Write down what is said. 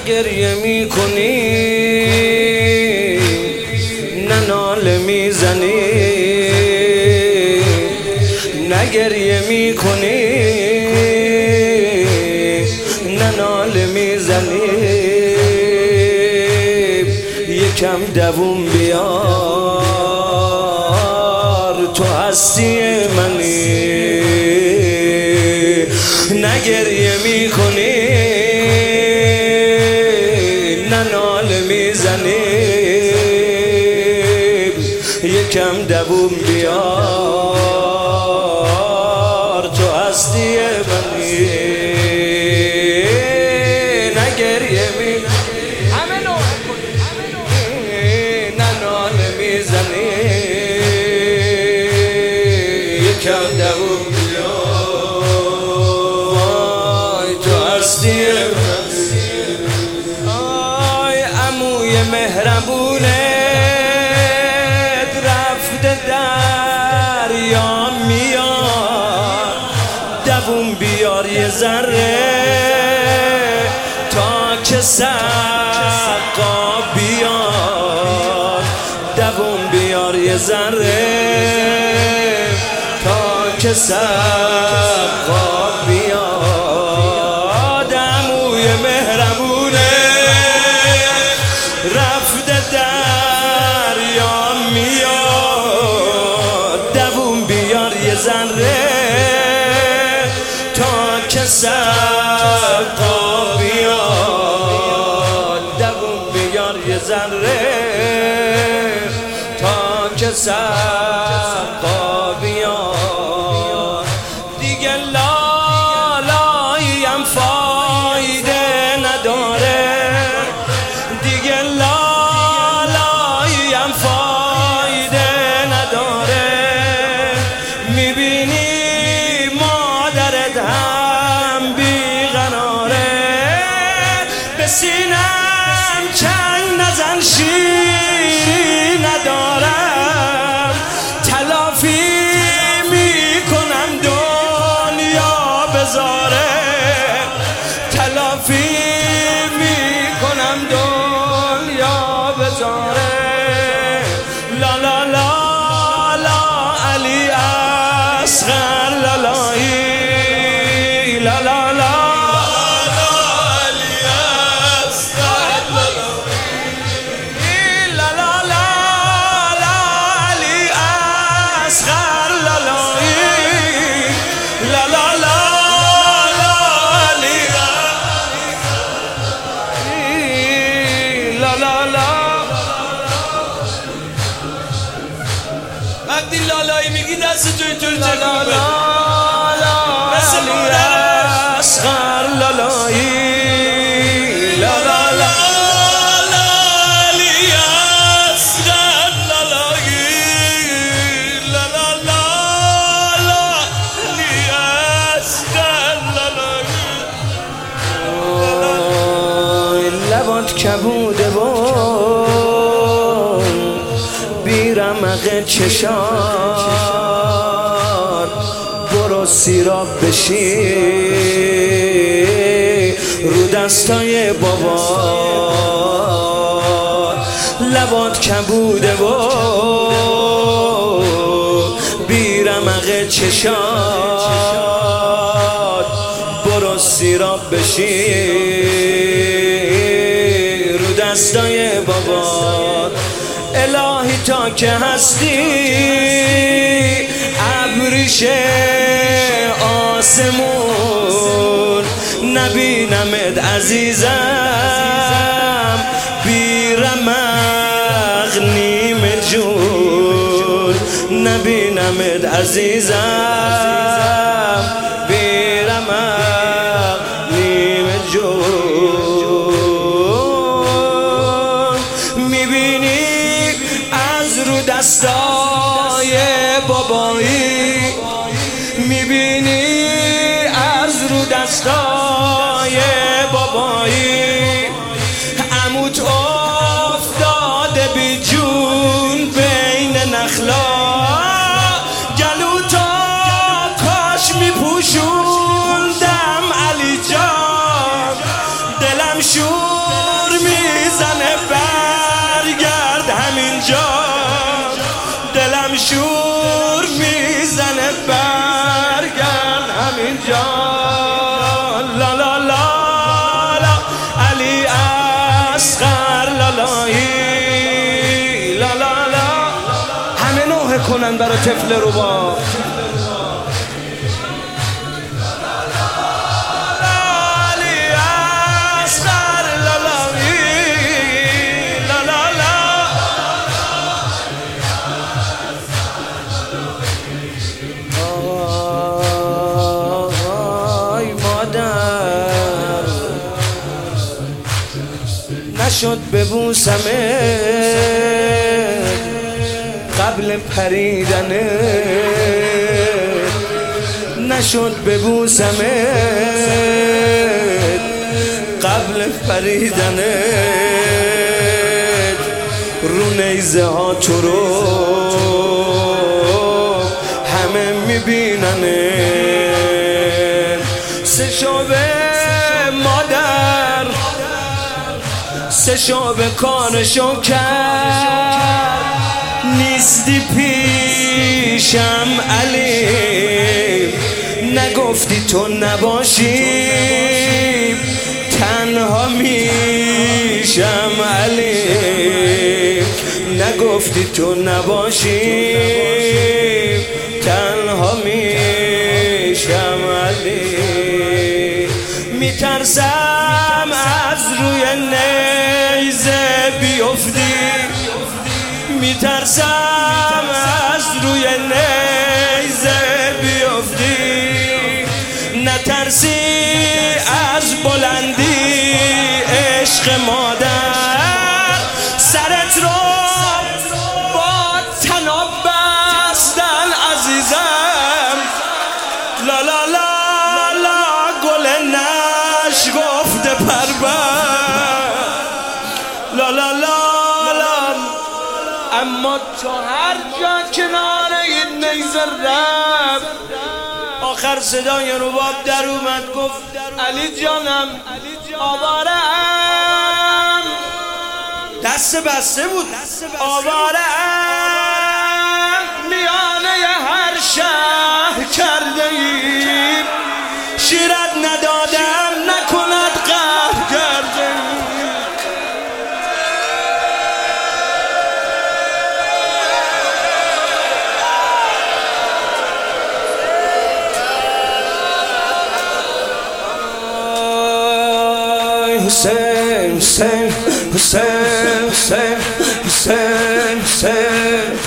گریه میکنی نه ناله میزنی، نه گریه میکنی نه ناله میزنی. یکم دووم بیار تو هستی منی، نه گریه میکنی نه ناله میزنی. یکم دووم بیار تو هستی منی، نه گریه میکنی نه ناله میزنی. یکم دووم بیار تو هستی منی. آی عموی مهربونت رفته دریا میاد، دووم بیار یه ذره تا که سقا بیاد، دووم بیار یه ذره تا که سقا بیاد. عموی مهربونه رفته دریا میاد، دووم بیار یه ذره تا که سقا بیاد، دووم بیار یه ذره تا که سقا بیاد. دیگه لالاییم فایده نداره، دیگه لالاییم فایده نداره. میبینی مادرت هم بیقراره، به سینم چنگ نزن شیری ندارم، تلافی میکنم دنیا بذاره، تلافی میکنم دنیا بذاره. لا لا لا لا علی اصغر لالایی، لا لا لا لا علی اصغر لالایی، لا لا لا لا علی اصغر لالایی، لا لا لا لا علی لا لا لا. وقتی لالایی میگی دست تو اینطور تکون بده، مثل مادرم اصغر لالایی، لا لا لا لا علی اصغر لالایی، لا لا لا لا علی اصغر لالایی. لبات کبوده و بیرمق چشات، برو سیراب بشی رو دستای بابا. لبات کبوده و بیرمق چشات، برو سیراب بشی رو دستای بابا. الهی تا که هستی ابریشه آسمون، نبینمت عزیزم بیرمق نیمه جون، نبینمت عزیزم بیرمق نیمه جون. میبینی از رو دستای بابایی، میبینی از رو دستای بابایی، عموت افتاده بی جون بین نخلا، گلو تا کاش نکنن برای طفل ربا. نشد ببوسمه قبل پریدنه، نشد ببوسمه قبل پریدنه، رو نیزه ها تو رو همه میبیننه. سه شعبه مادر سه شعبه کارشو کرد، نیستی پیشم علی، نگفتی تو نباشی تنها میشم علی، نگفتی تو نباشی تنها میشم علی. میترسم از روی نیزه بیفتی، میترسم از روی نیزه بیفتی، نترسی از بلندی عشق مادر، سرت رو با طناب بستن عزیزم. لا لا لا لا گل نش گفته پربر، لا لا لا لا. اما تو هر جا کنار این نیزه رفت، آخر صدای رباب در اومد گفت علی جانم آوارم، دست بسته بود آوارم، میانه هر شهر کرده ایم، شیرت ندادم نکند قهر کرده ایم. Hussein, Hussein, Hussein, Hussein, Hussein, Hussein.